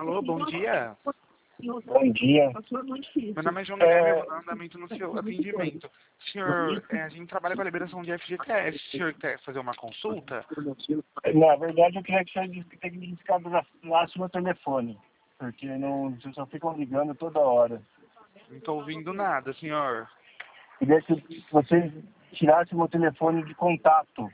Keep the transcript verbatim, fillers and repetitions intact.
Alô, bom dia. Bom dia. Meu nome é João É... Guilherme, eu vou dar andamento no seu atendimento. Senhor, é, a gente trabalha com a liberação de F G T S. O senhor quer fazer uma consulta? Na verdade, eu queria que você descadastrasse meu telefone, porque não, vocês só ficam ligando toda hora. Não estou ouvindo nada, senhor. Queria que você tirasse meu telefone de contato.